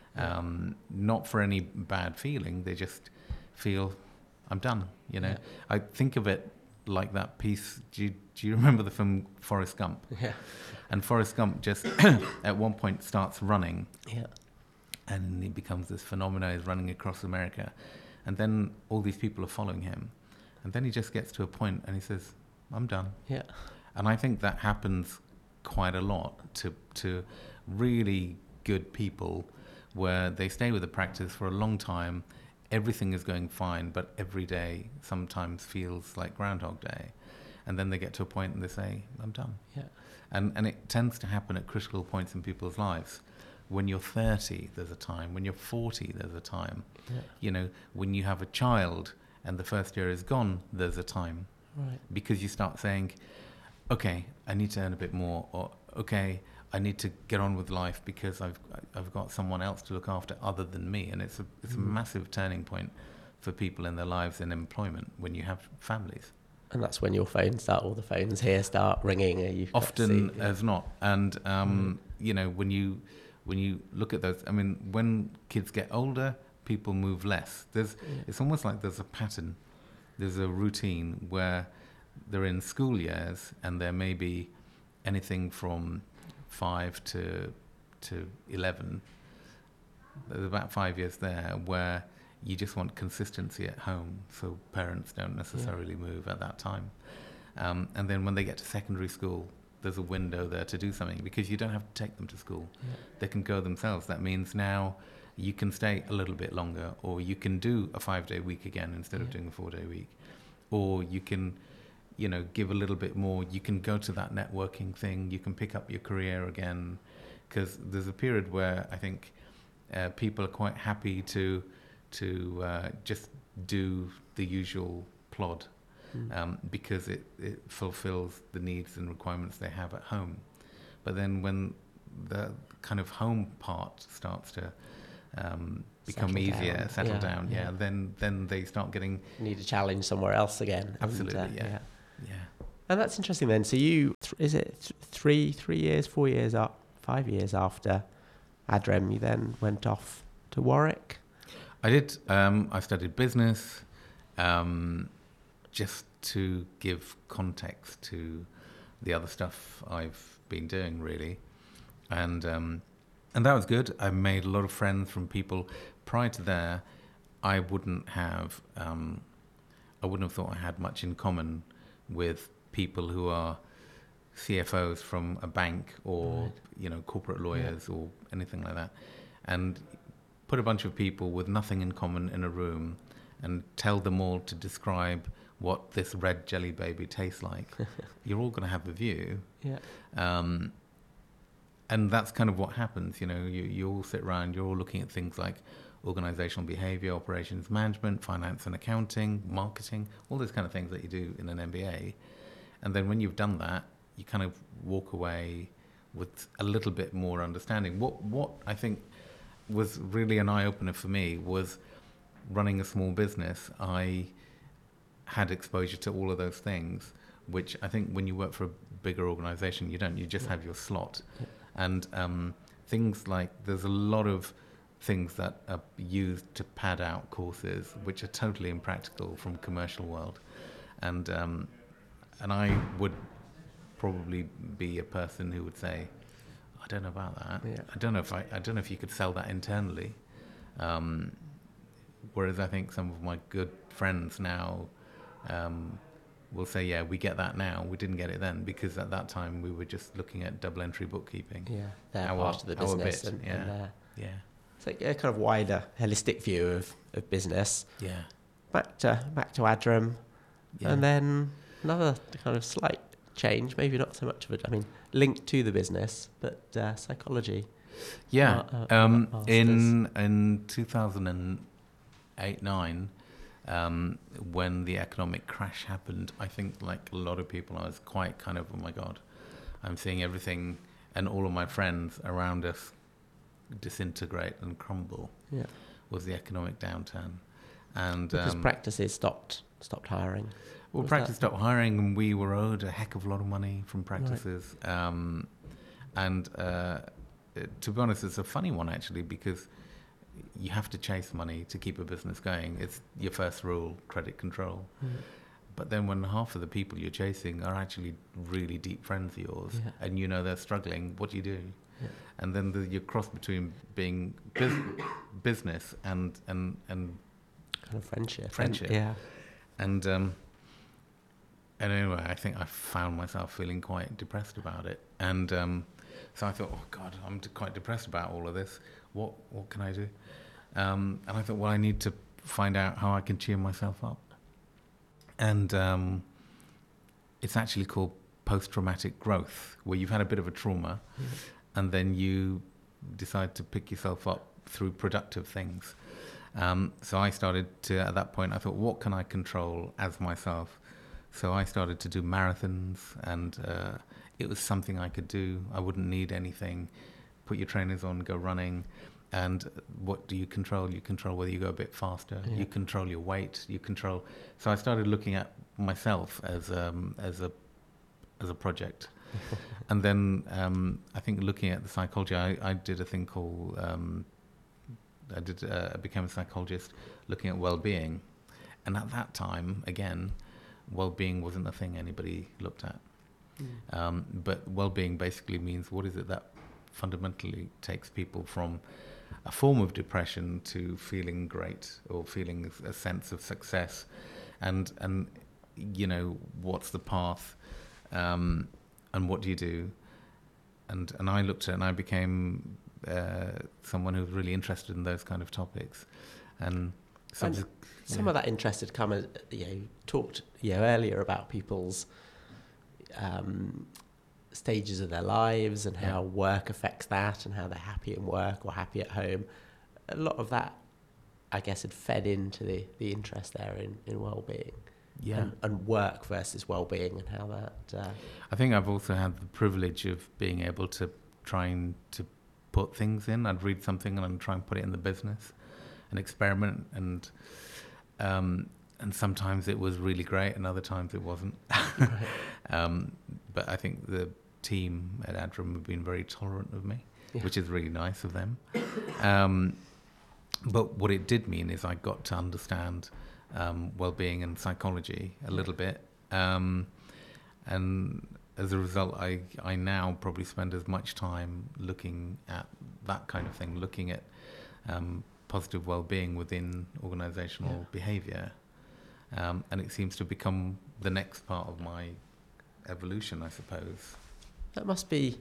Um, not for any bad feeling, they just feel, I'm done, you know. Yeah. I think of it like that piece, do you, do you remember the film Forrest Gump? Yeah. And Forrest Gump just at one point starts running. Yeah. And he becomes this phenomenon, he's running across America. And then all these people are following him. And then he just gets to a point and he says, I'm done. Yeah. And I think that happens quite a lot to to really good people, where they stay with the practice for a long time, everything is going fine, but every day sometimes feels like Groundhog Day. And then they get to a point and they say, I'm done. Yeah. And and it tends to happen at critical points in people's lives. When you're thirty, there's a time. When you're forty, there's a time. Yeah. You know, when you have a child and the first year is gone, there's a time. Right. Because you start saying, okay, I need to earn a bit more, or okay, I need to get on with life because I've I've got someone else to look after other than me, and it's a it's mm. a massive turning point for people in their lives and employment when you have families. And that's when your phones start, all the phones here start ringing. You Often see, yeah. as not. And, um, mm. you know, when you when you look at those, I mean, when kids get older, people move less. There's, yeah. It's almost like there's a pattern. There's a routine where they're in school years and there may be anything from five to to eleven. There's about five years there where you just want consistency at home, so parents don't necessarily yeah. move at that time. Um, and then when they get to secondary school, there's a window there to do something because you don't have to take them to school. Yeah. They can go themselves. That means now you can stay a little bit longer, or you can do a five-day week again instead yeah. of doing a four-day week. Or you can, you know, give a little bit more. You can go to that networking thing. You can pick up your career again. Because there's a period where I think uh, people are quite happy to to uh, just do the usual plod mm. um, because it, it fulfills the needs and requirements they have at home. But then when the kind of home part starts to um, become settle easier, down. settle yeah, down, yeah, yeah, then then they start getting... Need a challenge somewhere else again. Absolutely, and, uh, yeah. yeah. yeah. And that's interesting then. So you, th- is it th- three, three years, four years up? Five years after Adrem, you then went off to Warwick? I did. Um, I studied business, um, just to give context to the other stuff I've been doing, really. And um, and that was good. I made a lot of friends from people. Prior to there, I wouldn't have, um, I wouldn't have thought I had much in common with people who are C F Os from a bank or right. you know corporate lawyers yeah. or anything like that, and put a bunch of people with nothing in common in a room and tell them all to describe what this red jelly baby tastes like. You're all going to have a view. Yeah. Um, and that's kind of what happens. You know, you, you all sit around, you're all looking at things like organizational behavior, operations management, finance and accounting, marketing, all those kind of things that you do in an M B A. And then when you've done that, you kind of walk away with a little bit more understanding. What what I think was really an eye-opener for me was running a small business. I had exposure to all of those things, which I think when you work for a bigger organization, you don't. You just yeah. have your slot. Yeah. And um, things like, there's a lot of things that are used to pad out courses, which are totally impractical from commercial world. And um, and I would probably be a person who would say, I don't know about that. Yeah. I don't know if I, I don't know if you could sell that internally. Um, whereas I think some of my good friends now um, will say, yeah, we get that now. We didn't get it then because at that time we were just looking at double entry bookkeeping. Yeah, they're part of the business. And, yeah. and, uh, yeah. It's like a kind of wider, holistic view of, of business. Yeah. Back to back to Adrem, yeah. and then another kind of slight change, maybe not so much of it, I mean, linked to the business, but uh, psychology. Yeah, uh, um, in in two thousand eight nine, um, when the economic crash happened, I think like a lot of people, I was quite kind of, oh my God, I'm seeing everything and all of my friends around us disintegrate and crumble. Yeah, was the economic downturn. And because um, practices stopped stopped hiring. Well, was practice that? stopped hiring, and we were owed a heck of a lot of money from practices. Right. Um, and uh, to be honest, it's a funny one actually, because you have to chase money to keep a business going. It's your first rule, credit control. Mm. But then when half of the people you're chasing are actually really deep friends of yours, yeah. and you know they're struggling, what do you do? Yeah. And then the, you cross between being bus- business and and and kind of friendship. Friendship. And, yeah. And um, and anyway, I think I found myself feeling quite depressed about it. And um, so I thought, oh God, I'm d- quite depressed about all of this. What what can I do? Um, and I thought, well, I need to find out how I can cheer myself up. And um, it's actually called post-traumatic growth, where you've had a bit of a trauma, mm-hmm. and then you decide to pick yourself up through productive things. Um, so I started to, at that point, I thought, what can I control as myself? So I started to do marathons, and uh, it was something I could do. I wouldn't need anything. Put your trainers on, go running. and what do you control? You control whether you go a bit faster. Yeah. You control your weight. You control. So I started looking at myself as um, as a as a project, and then um, I think looking at the psychology, I, I did a thing called um, I did uh, I became a psychologist looking at well-being, and at that time again, well-being wasn't a thing anybody looked at. Mm. Um, but well-being basically means what is it that fundamentally takes people from a form of depression to feeling great or feeling a sense of success, and and you know, what's the path, um, and what do you do, and and I looked at it and I became uh, someone who was really interested in those kind of topics, and, and just, some yeah. of that interest had come as, you know, talked you know earlier about people's um, stages of their lives and how yeah. work affects that and how they're happy in work or happy at home. A lot of that, I guess, had fed into the, the interest there in, in well-being. Yeah. And, and work versus well-being and how that... Uh, I think I've also had the privilege of being able to try and to put things in. I'd read something and I'd try and put it in the business and experiment, and um, and sometimes it was really great and other times it wasn't. Right. um, but I think the team at Adram have been very tolerant of me, yeah. which is really nice of them. Um, but what it did mean is I got to understand um, well-being and psychology a little bit. Um, and as a result, I, I now probably spend as much time looking at that kind of thing, looking at um, positive well-being within organizational yeah. behavior. Um, and it seems to become the next part of my evolution, I suppose. That must be,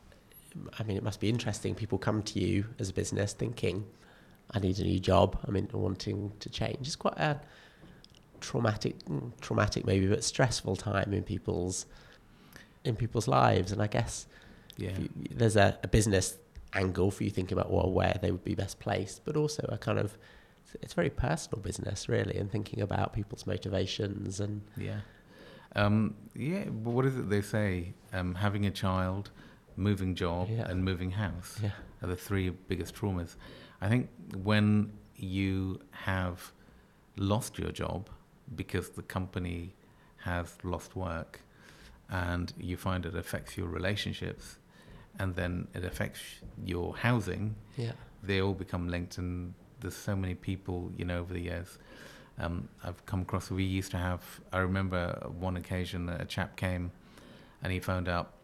I mean, it must be interesting. People come to you as a business thinking, I need a new job. I mean, wanting to change. It's quite a traumatic, traumatic maybe, but stressful time in people's in people's lives. And I guess yeah. if you, there's a, a business angle for you thinking about, well, where they would be best placed, but also a kind of, it's very personal business, really, and thinking about people's motivations and... Yeah. Um, yeah, but what is it they say? Um, having a child, moving job, yeah. and moving house yeah. are the three biggest traumas. I think when you have lost your job because the company has lost work and you find it affects your relationships and then it affects your housing, yeah. they all become linked. And there's so many people, you know, over the years um, I've come across. We used to have, I remember one occasion a chap came and he phoned up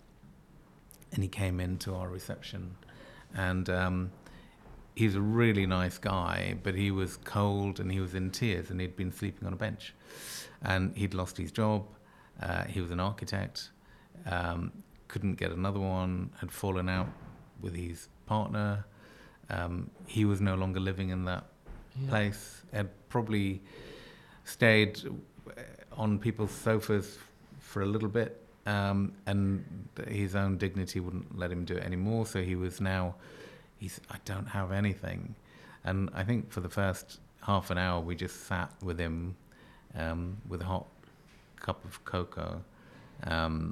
and he came into our reception and um, he's a really nice guy, but he was cold and he was in tears and he'd been sleeping on a bench and he'd lost his job. Uh, he was an architect, um, couldn't get another one, had fallen out with his partner. Um, he was no longer living in that yeah. place, had probably stayed on people's sofas for a little bit, um, and his own dignity wouldn't let him do it anymore, so he was now, he's, I don't have anything. And I think for the first half an hour we just sat with him um, with a hot cup of cocoa, um,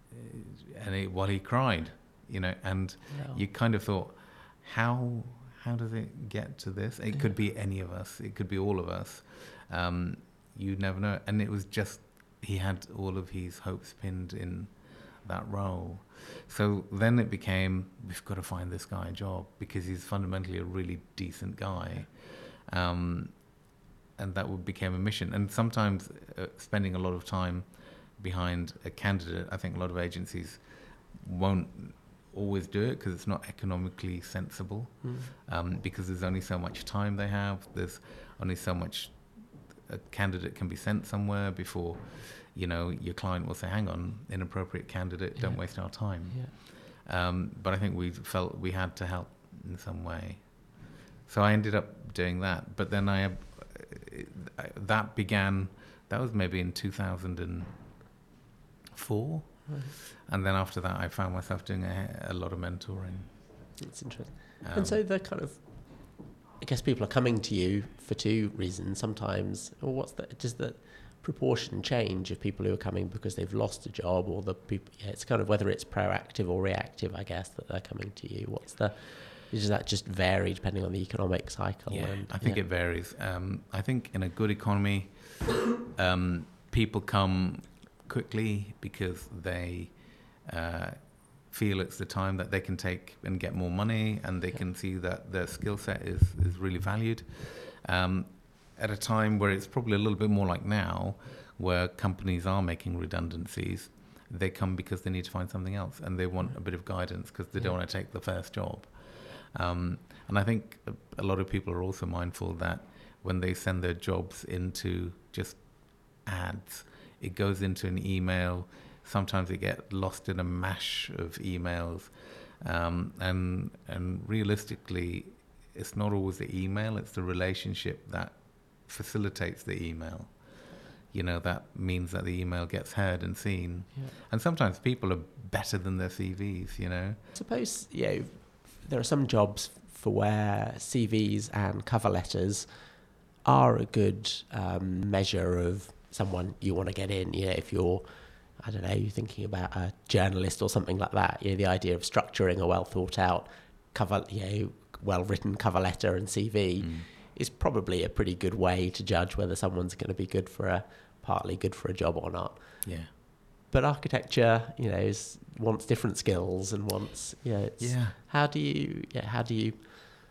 and he, while he cried, you know, and wow. you kind of thought, how how does it get to this? It could be any of us. It could be all of us. Um, you never know. And it was just, he had all of his hopes pinned in that role. So then it became, we've got to find this guy a job because he's fundamentally a really decent guy. Um, and that would became a mission. And sometimes uh, spending a lot of time behind a candidate, I think a lot of agencies won't always do it because it's not economically sensible, mm. um, because there's only so much time they have. There's only so much a candidate can be sent somewhere before, you know, your client will say, hang on, inappropriate candidate, yeah. don't waste our time. Yeah. Um, but I think we felt we had to help in some way. So I ended up doing that. But then I, uh, that began, that was maybe in two thousand four. Right. And then after that, I found myself doing a, a lot of mentoring. That's interesting. Um, and so the kind of, I guess people are coming to you for two reasons. Sometimes, or what's the, does the proportion change of people who are coming because they've lost a job, or the people? Yeah, it's kind of whether it's proactive or reactive, I guess, that they're coming to you. What's the? Does that just vary depending on the economic cycle? Yeah, and, I think yeah. it varies. Um, I think in a good economy, um, people come quickly because they uh, feel it's the time that they can take and get more money, and they Yeah. can see that their skill set is, is really valued. Um, at a time where it's probably a little bit more like now, where companies are making redundancies, they come because they need to find something else, and they want a bit of guidance because they Yeah. don't want to take the first job. Um, and I think a, a lot of people are also mindful that when they send their jobs into just ads, it goes into an email. Sometimes they get lost in a mash of emails. Um, and and realistically, it's not always the email, it's the relationship that facilitates the email. You know, that means that the email gets heard and seen. Yeah. And sometimes people are better than their C Vs, you know. Suppose, you know, there are some jobs for where C Vs and cover letters are a good um, measure of someone you want to get in. You know, if you're, I don't know, you're thinking about a journalist or something like that, you know, the idea of structuring a well thought out cover, you know, well written cover letter and C V mm. is probably a pretty good way to judge whether someone's going to be good for a, partly good for a job or not. Yeah. But architecture, you know, is, wants different skills and wants, you know, it's, yeah. how do you, yeah, how do you,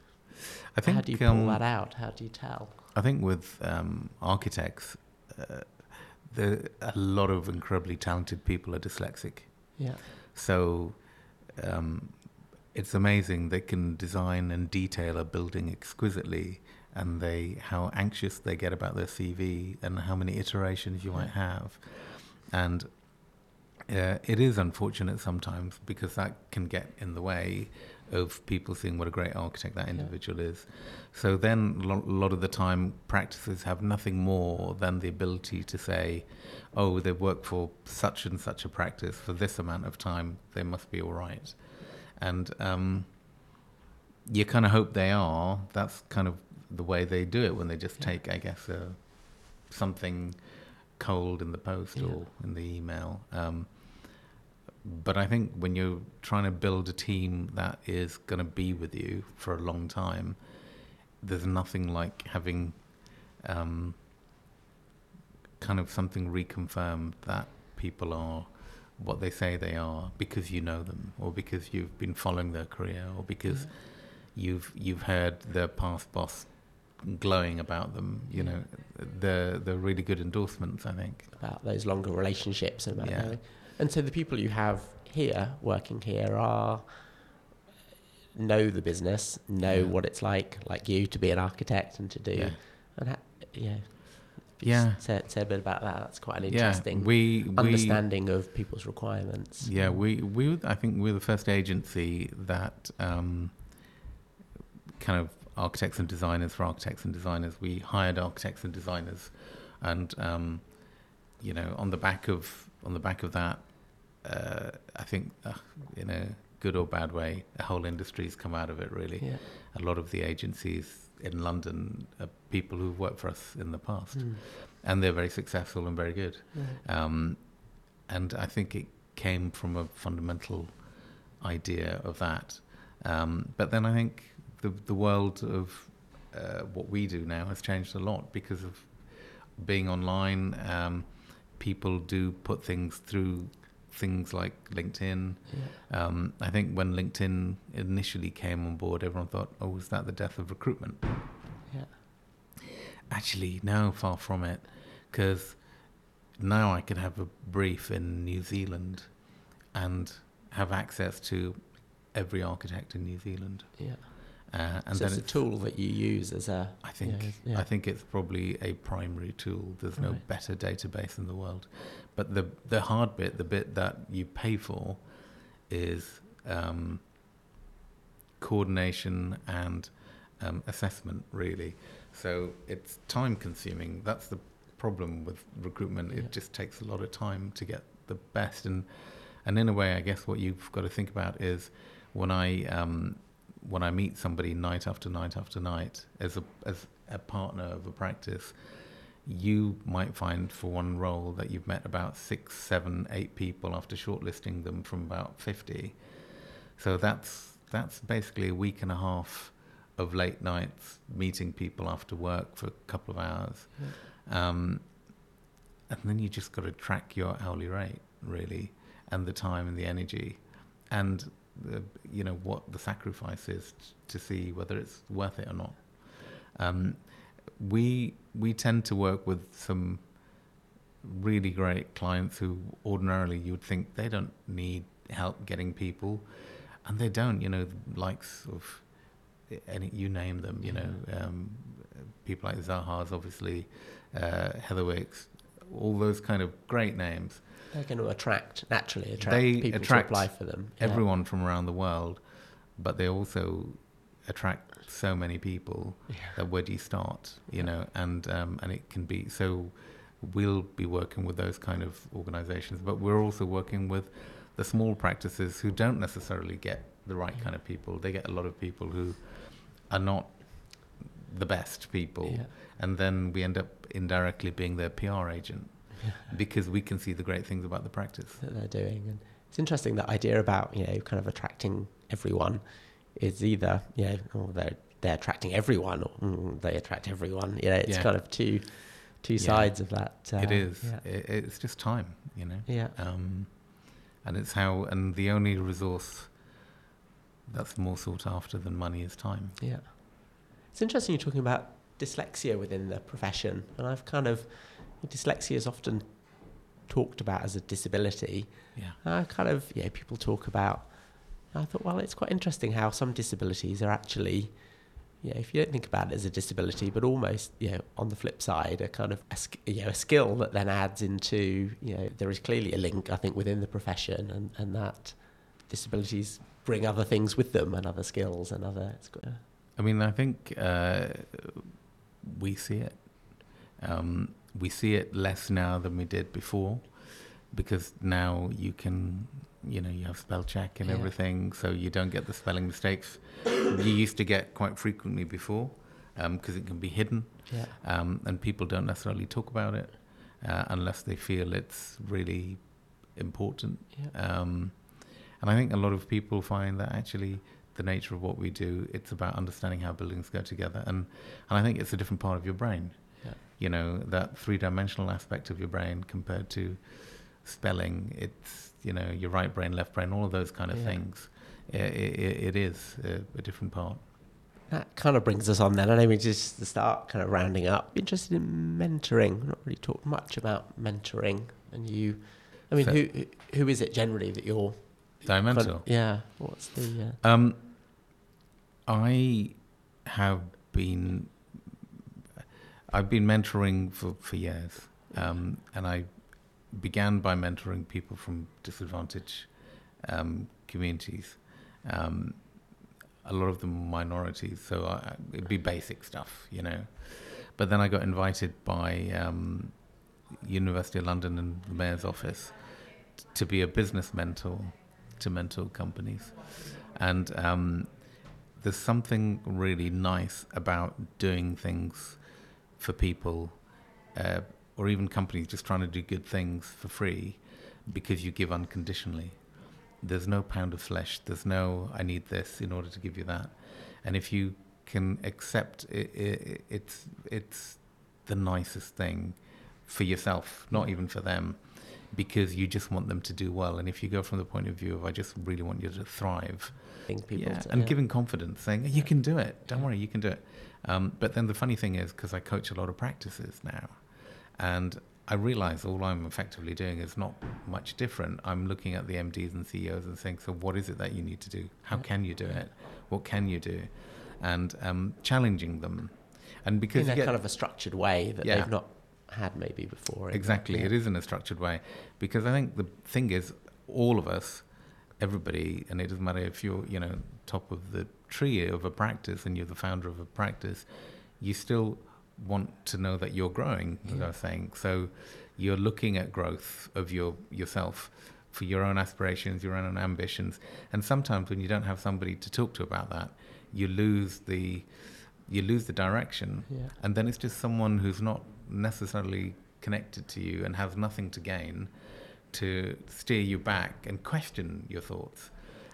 I think, how do you pull um, that out? How do you tell? I think with um, architects, uh, there a lot of incredibly talented people are dyslexic. Yeah. So um, it's amazing they can design and detail a building exquisitely, and they how anxious they get about their C V and how many iterations you yeah. might have, and uh, it is unfortunate sometimes because that can get in the way of people seeing what a great architect that individual yeah. is. So then a lot of the time practices have nothing more than the ability to say, oh, they've worked for such and such a practice for this amount of time, they must be all right. And um, you kind of hope they are. That's kind of the way they do it when they just yeah. take, I guess, uh, something cold in the post yeah. or in the email. Um, But I think when you're trying to build a team that is going to be with you for a long time, there's nothing like having um, kind of something reconfirmed that people are what they say they are because you know them, or because you've been following their career, or because yeah. you've you've heard their past boss glowing about them. You yeah. know, they're they're really good endorsements, I think, about those longer relationships and about yeah. knowing. And so the people you have here, working here, are know the business, know yeah. what it's like, like you, to be an architect and to do, yeah, and ha- yeah, yeah. Say, say a bit about that. That's quite an yeah. interesting we, we, understanding of people's requirements. Yeah, we we I think we're the first agency that um, kind of architects and designers for architects and designers. We hired architects and designers, and um, you know, on the back of on the back of that. Uh, I think uh, in a good or bad way, a whole industry's come out of it, really. Yeah. A lot of the agencies in London are people who've worked for us in the past, mm. and they're very successful and very good. Yeah. Um, and I think it came from a fundamental idea of that. Um, but then I think the the world of uh, what we do now has changed a lot because of being online. Um, people do put things through things like LinkedIn. Yeah. Um, I think when LinkedIn initially came on board, everyone thought, oh, is that the death of recruitment? Yeah. Actually, no, far from it. Because now I can have a brief in New Zealand and have access to every architect in New Zealand. Yeah. Uh, and so then it's, it's a tool that you use as a... I think yeah, yeah. I think it's probably a primary tool. There's no right. better database in the world. But the the hard bit, the bit that you pay for, is um, coordination and um, assessment, really. So it's time consuming. That's the problem with recruitment. Yeah. It just takes a lot of time to get the best. And and in a way, I guess what you've got to think about is when I... Um, when I meet somebody night after night after night as a as a partner of a practice, you might find for one role that you've met about six, seven, eight people after shortlisting them from about fifty. So that's that's basically a week and a half of late nights meeting people after work for a couple of hours. Yeah. Um, and then you just got to track your hourly rate, really, and the time and the energy, and the, you know, what the sacrifice is t- to see whether it's worth it or not. Um, we we tend to work with some really great clients who ordinarily you would think they don't need help getting people, and they don't. You know, likes of any, you name them. You know, um, people like Zaha's, obviously, uh, Heatherwicks, all those kind of great names. They're going to attract naturally attract they people attract to apply for them. Yeah. Everyone from around the world, but they also attract so many people yeah. that where do you start? You know, and um, and it can be so. We'll be working with those kind of organizations, but we're also working with the small practices who don't necessarily get the right yeah. kind of people. They get a lot of people who are not the best people, yeah. and then we end up indirectly being their P R agent yeah. because we can see the great things about the practice that they're doing. And it's interesting, that idea about, you know, kind of attracting everyone is either, you know, oh, they're they're attracting everyone, or mm, they attract everyone. You know, it's yeah. kind of two two yeah. sides of that. Uh, it is. Yeah. It, it's just time, you know. Yeah. Um, and it's how, and the only resource that's more sought after than money is time. Yeah. It's interesting you're talking about dyslexia within the profession, and I've kind of, dyslexia is often talked about as a disability. Yeah. I kind of, yeah, people talk about, I thought, well, it's quite interesting how some disabilities are actually, yeah, if you don't think about it as a disability, but almost, you know, on the flip side, a kind of a, you know, a skill that then adds into, you know, there is clearly a link, I think, within the profession, and, and that disabilities bring other things with them and other skills and other. It's got, uh, I mean, I think uh, we see it. Um, we see it less now than we did before, because now you can, you know, you have spell check and yeah. everything, so you don't get the spelling mistakes you used to get quite frequently before, because um, it can be hidden, yeah. um, and people don't necessarily talk about it uh, unless they feel it's really important. Yeah. Um, and I think a lot of people find that actually the nature of what we do, it's about understanding how buildings go together, and, and I think it's a different part of your brain. Yeah. You know, that three-dimensional aspect of your brain compared to spelling, it's, you know, your right brain, left brain, all of those kind of yeah. things. It, it, it is a, a different part. That kind of brings us on then. I know we just to start kind of rounding up. Interested in mentoring. We've not really talked much about mentoring. And you, I mean, so, who who is it generally that you're? That I mentor? Kind of, yeah. What's the? Uh... Um, I have been. I've been mentoring for for years, um, and I began by mentoring people from disadvantaged um, communities. Um, a lot of them minorities, so I, it'd be basic stuff, you know. But then I got invited by um, University of London and the Mayor's office t- to be a business mentor to mentor companies. And um, there's something really nice about doing things for people, uh, or even companies just trying to do good things for free, because you give unconditionally. There's no pound of flesh. There's no, I need this in order to give you that. And if you can accept it, it, it's it's the nicest thing for yourself, not even for them, because you just want them to do well. And if you go from the point of view of, I just really want you to thrive, people yeah, to, and yeah. giving confidence, saying, you can do it. Don't yeah. worry, you can do it. Um, but then the funny thing is, because I coach a lot of practices now, and I realize all I'm effectively doing is not much different. I'm looking at the M Ds and C E Os and saying, so what is it that you need to do? How can you do it? What can you do? And um, challenging them. And because in a get, kind of a structured way that yeah. they've not had maybe before. Exactly. Yeah. It is in a structured way. Because I think the thing is, all of us, everybody, and it doesn't matter if you're, you know, top of the tree of a practice and you're the founder of a practice, you still want to know that you're growing, as yeah. I was saying. So you're looking at growth of your yourself for your own aspirations, your own ambitions. And sometimes when you don't have somebody to talk to about that, you lose the you lose the direction. Yeah. And then it's just someone who's not necessarily connected to you and has nothing to gain to steer you back and question your thoughts.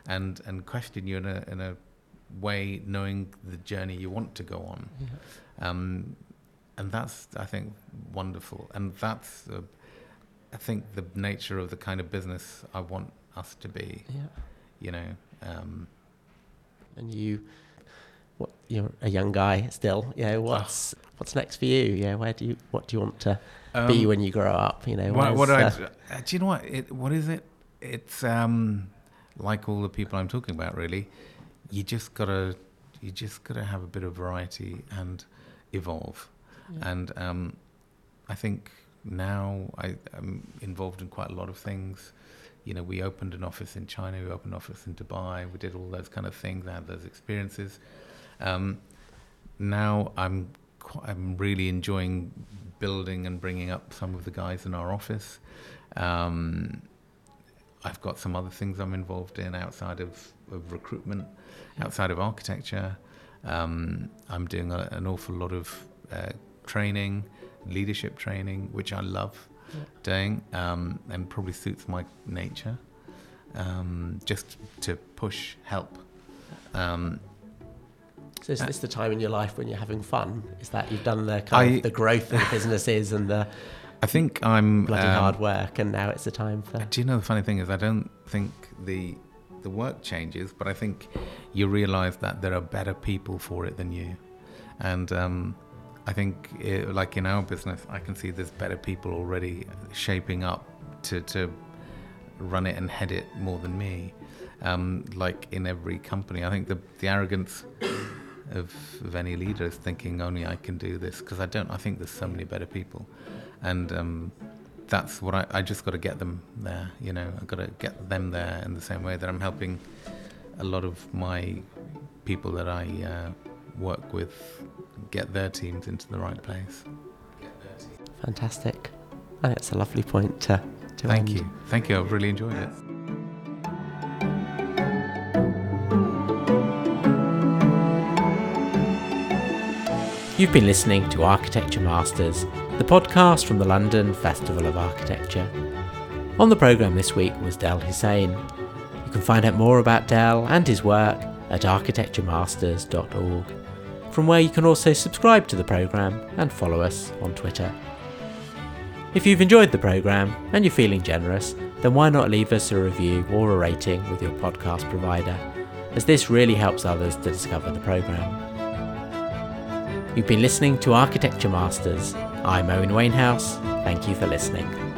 and and question you in a in a way, knowing the journey you want to go on. Yeah. Um, and that's, I think, wonderful. And that's, uh, I think, the nature of the kind of business I want us to be. Yeah. You know. Um, and you, what you're a young guy still. You know, what's oh. what's next for you? Yeah, where do you what do you want to um, be when you grow up? You know, what, what do, uh, I, do you know what? It, what is it? It's um, like all the people I'm talking about. Really, you just gotta you just gotta have a bit of variety and evolve. Yeah. And um, I think now I, I'm involved in quite a lot of things. You know, we opened an office in China, we opened an office in Dubai, we did all those kind of things, I had those experiences. Um, now I'm qu- I'm really enjoying building and bringing up some of the guys in our office. Um, I've got some other things I'm involved in outside of, of recruitment, outside of architecture. Um, I'm doing a, an awful lot of uh, training, leadership training, which I love yeah. doing, um, and probably suits my nature, um, just to push, help. Um, so is this the time in your life when you're having fun? Is that you've done the kind I, of the growth of the businesses and the I think I'm bloody um, hard work, and now it's the time for... Do you know the funny thing is I don't think the the work changes, but I think you realise that there are better people for it than you. And um, I think, it, like in our business, I can see there's better people already shaping up to, to run it and head it more than me. Um, like in every company, I think the, the arrogance of, of any leader is thinking only I can do this, because I don't. I think there's so many better people. And um, that's what I, I just got to get them there, you know. I've got to get them there in the same way that I'm helping a lot of my people that I uh, work with get their teams into the right place. Fantastic. I think it's a lovely point to, to Thank end. you. Thank you. I've really enjoyed it. You've been listening to Architecture Masters, the podcast from the London Festival of Architecture. On the programme this week was Del Hussain. You can find out more about Del and his work at architecture masters dot org, from where you can also subscribe to the programme and follow us on Twitter. If you've enjoyed the programme and you're feeling generous, then why not leave us a review or a rating with your podcast provider, as this really helps others to discover the programme. You've been listening to Architecture Masters. I'm Owen Wainhouse. Thank you for listening.